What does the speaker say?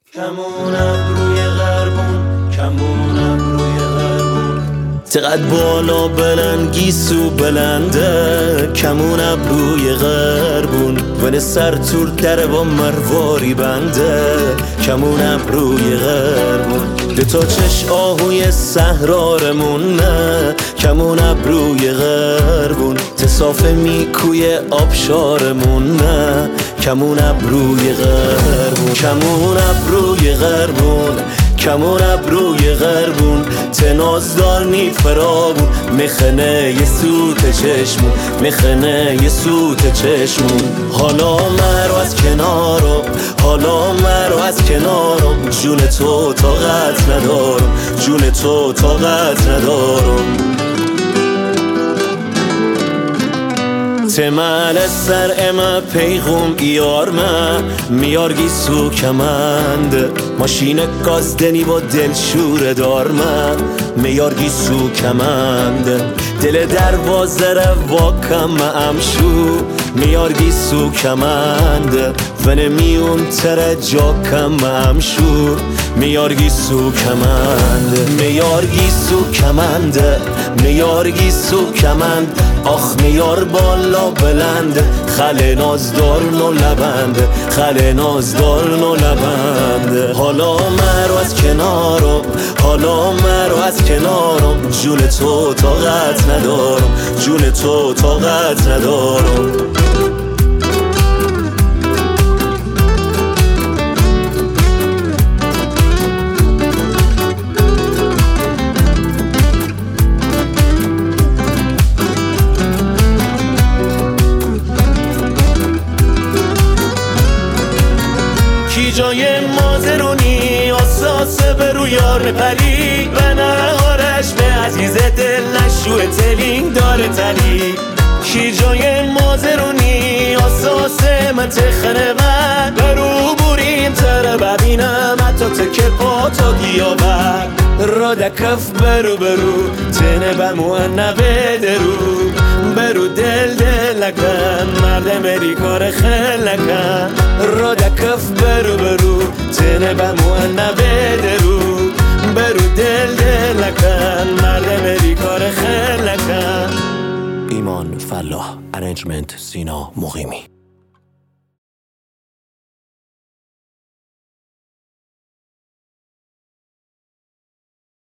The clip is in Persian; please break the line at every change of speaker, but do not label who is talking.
کمونم روی غربون، کمونم روی غربون، چقدر بالا بلند گیسو بلنده. کمونم روی غربون ون سر تور در با مرواری بنده. کمونم روی غربون دوتا چش آهوی سهرارمون نه. کمونم روی غربون تصافه میکوی آبشارمون نه. کمونم روی غربون، کمونم روی غربون، کمونم روی غربون تنازدار نی فرابون. میخنه یه سوت چشمون، میخنه یه سوت چشمون. حالا مرو از کنارم، حالا مرو از کنارم. جون تو طاقت ندارم، جون تو طاقت ندارم. تمل سر اما پیغم ایارمه میارگی سو کمند. ماشین گازدنی با دل شور دارمه میارگی سو کمند. دل دروازه رو واکم امشو میارگی سو کمند. ون میون تر جاکم امشو میارگی سو کمند. میارگی سو کمند، میارگی سو کمند. آخ میار بالا بلند خل نازدار نو لبند، خل نازدار نو لبند. حالا مرو از کنارم، حالا مرو از کنارم. جون تو طاقت ندارم، جون تو طاقت ندارم. کی جای مازرونی اساسه به رو یار پری و نهارش به عزیز دل نشوه تلینگ داره تلی. کی جای مازرونی اساسه من تخنه من برو بوریم تره ببینم حتی تکه پا تا گیابر را دکف برو برو تنه بمونوه درو برو دل دل نکن مرد مری کار خیل نکن. را دکف برو برو تنه بمونوه درو برو دل دل نکن مرد مری کار خیل نکن.
ایمان فلاح، ارنجمنت سینا مقیمی.